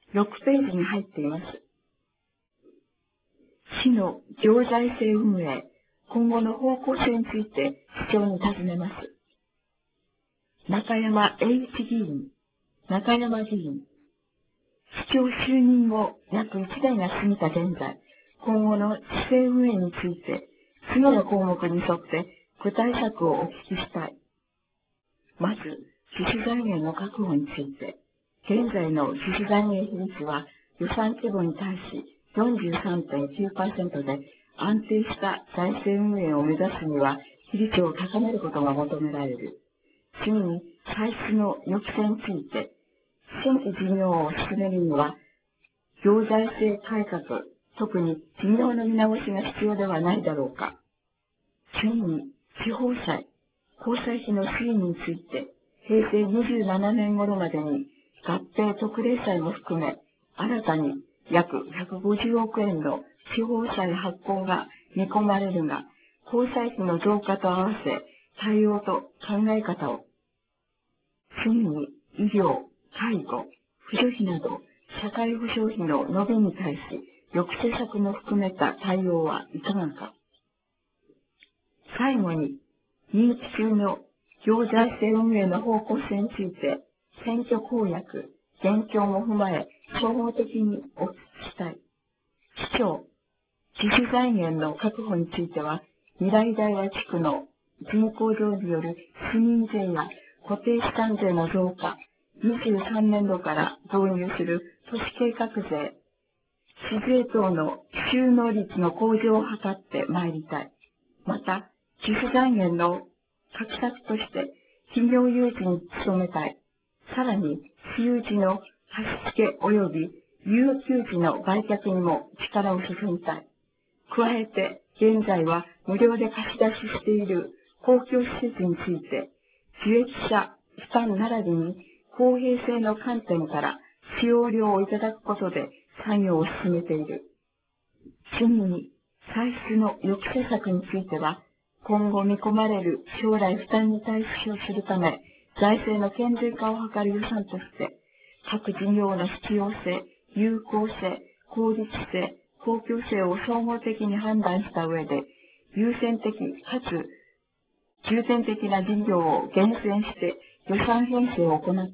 6ページに入っています。市の行財政運営、今後の方向性について市長に尋ねます。中山英一議員、中山議員。市長就任後約1年が過ぎた現在、今後の市政運営について、次の項目に沿って具体策をお聞きしたい。まず、自主財源の確保について、現在の自主財源比率は予算規模に対し 43.9% で、安定した財政運営を目指すには比率を高めることが求められる。次に、歳出の抑制について、新規事業を進めるには、行財政改革、特に事業の見直しが必要ではないだろうか。次に、地方債、公債費の推移について、平成27年頃までに合併特例債も含め、新たに約150億円の地方債発行が見込まれるが、公債費の増加と合わせ、対応と考え方を。次に、医療、介護、扶助費など、社会保障費の伸びに対し、抑制策も含めた対応はいかがか。最後に、任期中の行財政運営の方向性について、選挙公約、現況も踏まえ、総合的にお聞きしたい。市長、自主財源の確保については、未来平地区の人口増による市民税や固定資産税の増加、23年度から導入する都市計画税、市税等の収納率の向上を図ってまいりたい。また、自主財源の画策として、企業誘致に努めたい。さらに、私有地の貸付及び有給地の売却にも力を注ぎたい。加えて、現在は無料で貸し出ししている公共施設について、受益者負担並びに公平性の観点から使用料をいただくことで作業を進めている。次に、歳出の抑制策については、今後見込まれる将来負担に対処するため、財政の健全化を図る予算として、各事業の必要性、有効性、効率性、公共性を総合的に判断した上で、優先的かつ重点的な事業を厳選して予算編成を行った。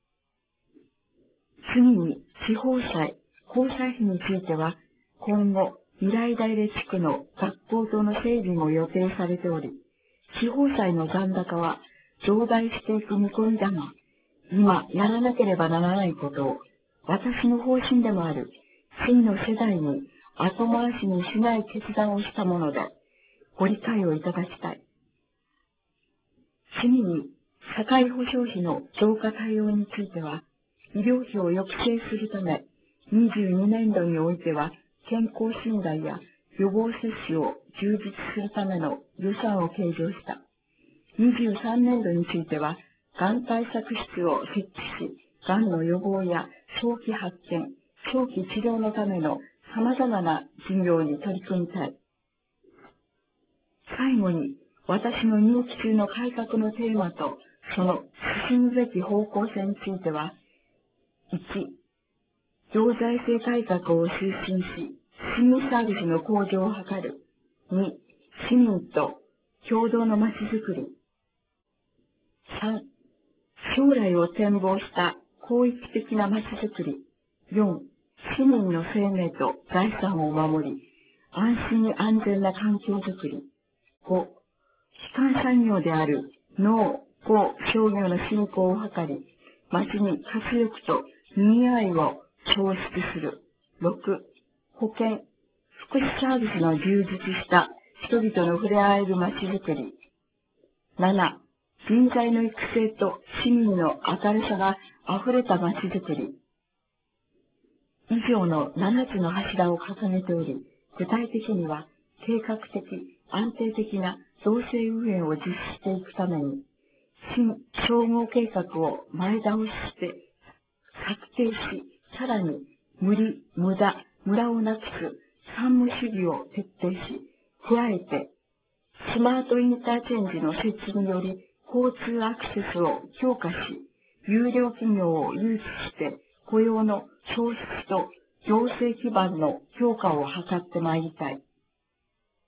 次に、地方債、公債費については、今後、未来平地区の学校等の整備も予定されており、地方債の残高は増大していく見込みだが、今やらなければならないことを、私の方針でもある次の世代に後回しにしない決断をしたもので、ご理解をいただきたい。次に、社会保障費の増加対応については、医療費を抑制するため、22年度においては、健康診断や予防接種を充実するための予算を計上した。23年度については、がん対策室を設置し、がんの予防や早期発見、早期治療のための様々な事業に取り組みたい。最後に、私の任期中の改革のテーマと、その進むべき方向性については、1、行財政改革を推進し、市民サービスの向上を図る。2、市民と共同のまちづくり。3、将来を展望した広域的なまちづくり。4、市民の生命と財産を守り、安心安全な環境づくり。5、基幹産業である農、工、商業の振興を図り、町に活力と賑わいを創出する。6、保健、福祉サービスの充実した人々の触れ合える街づくり。7、人材の育成と市民の明るさが溢れた街づくり。以上の7つの柱を掲げており、具体的には計画的、安定的な行政運営を実施していくために、新総合計画を前倒しして策定し、さらに無理、無駄、無駄をなくす三無主義を徹底し、加えてスマートインターチェンジの設置により交通アクセスを強化し、有料企業を誘致して雇用の創出と行政基盤の強化を図ってまいりたい。